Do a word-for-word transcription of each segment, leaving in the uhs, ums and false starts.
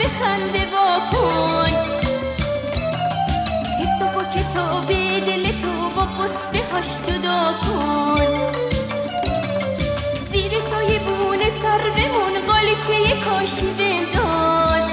خنده واکن. حس و کتاب دل تو با قصه هاش جدا کن. زیر سایه بونه سر بمون قالیچه کاشی بنداز.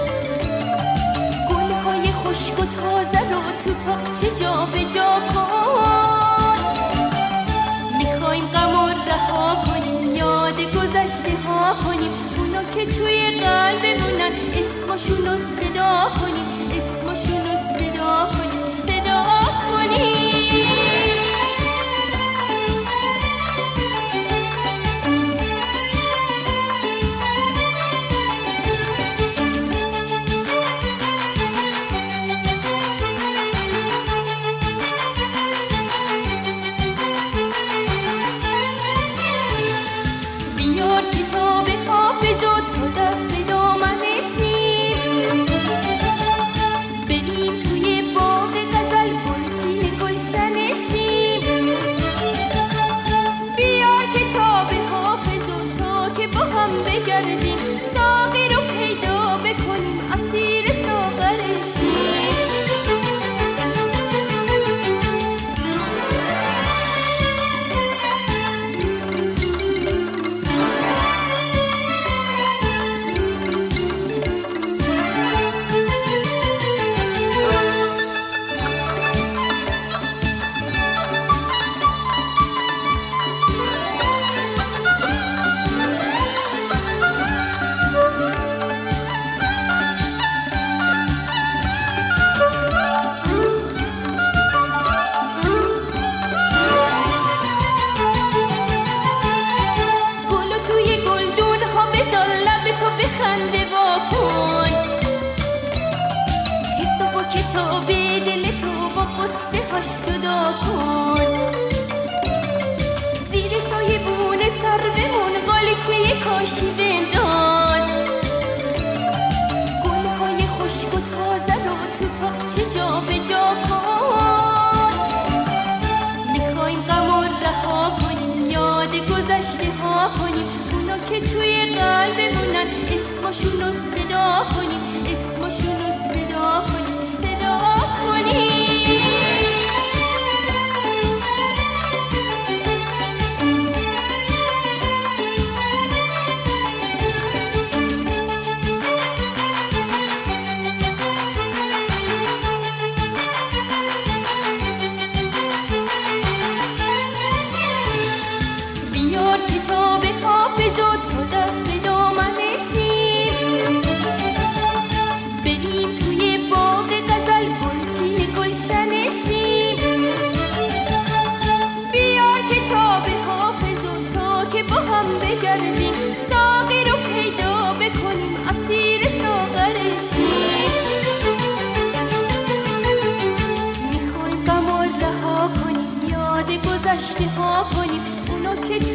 گلهای خشک و تازه رو تو تاقچه جا به جا کن. میخوایم غم رها کنیم، یاد گذشته ها کنیم، اونا که توی قلبمونن اسمشون رو صدا کنیم، اسمشون رو صدا کنیم، صدا کنیم. بیار کتاب حافظ و تو دست دامنشیم، بریم توی باغ غزل گلچین گلشنشیم. بیار کتاب حافظ و تا که با هم بگردیم، ساقی رو پیدا بکنیم، اسیر ساغرشیم. خنده واکن. حس و کتاب دل تو با قصه هاش جدا کن. زیر سایه بونه سر بمون قالیچه کاشی بنداز. گلهای خشک و تازه رو تو تاقچه جا به جا کن. میخوایم غم رها کنیم، یاد گذشته ها کنیم، اونا که توی قلبمونن اسمشون رو صدا کنیم، اسمشون رو صدا کنیم، صدا کنیم. بیار کتاب حافظ و تو دست دامنشیم، بریم توی باغ غزل گلچین گلشنشیم. بیار کتاب حافظ و تا که با هم بگردیم، ساقی رو پیدا بکنیم، اسیر ساغرشیم. میخوایم غم رها کنیم، یاد گذشته ها کنیم، اونا که